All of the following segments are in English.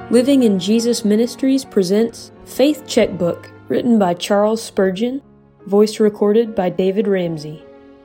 Living in Jesus Ministries presents Faith Checkbook, written by Charles Spurgeon, voice recorded by David Ramsey.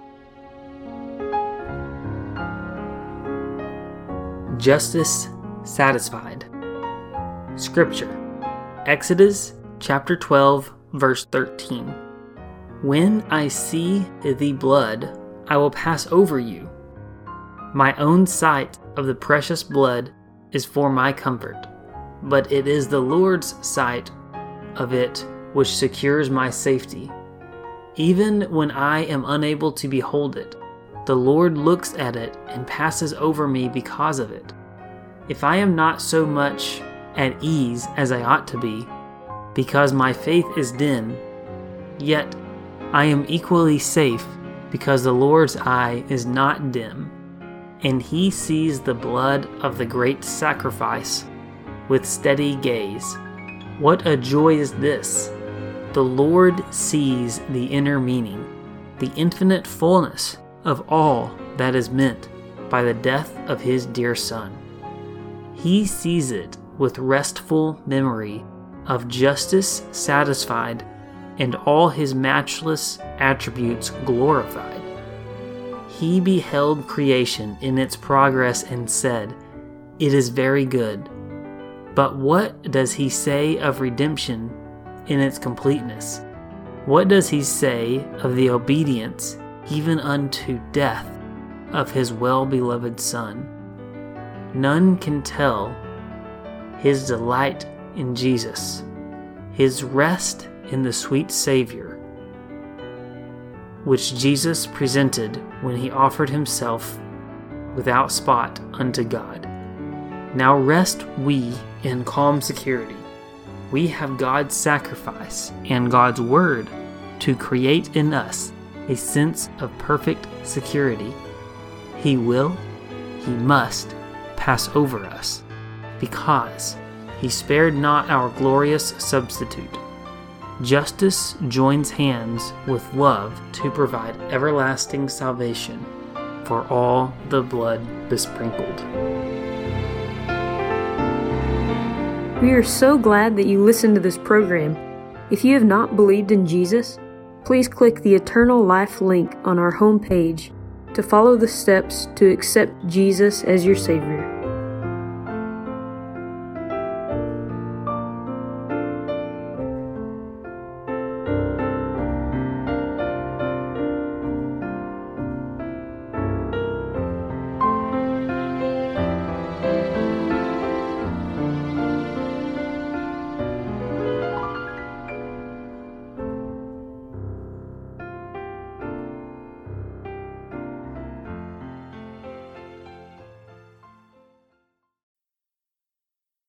Justice Satisfied. Scripture, Exodus chapter 12, verse 13. When I see the blood, I will pass over you. My own sight of the precious blood is for my comfort, but it is the Lord's sight of it which secures my safety. Even when I am unable to behold it, the Lord looks at it and passes over me because of it. If I am not so much at ease as I ought to be, because my faith is dim, yet I am equally safe because the Lord's eye is not dim, and He sees the blood of the great sacrifice with steady gaze. What a joy is this! The Lord sees the inner meaning, the infinite fullness of all that is meant by the death of His dear Son. He sees it with restful memory of justice satisfied and all His matchless attributes glorified. He beheld creation in its progress and said, "It is very good." But what does He say of redemption in its completeness? What does He say of the obedience, even unto death, of His well-beloved Son? None can tell His delight in Jesus, His rest in the sweet Savior, which Jesus presented when He offered Himself without spot unto God. Now rest we in calm security. We have God's sacrifice and God's Word to create in us a sense of perfect security. He will, He must pass over us, because He spared not our glorious substitute. Justice joins hands with love to provide everlasting salvation for all the blood besprinkled. We are so glad that you listened to this program. If you have not believed in Jesus, please click the Eternal Life link on our homepage to follow the steps to accept Jesus as your Savior.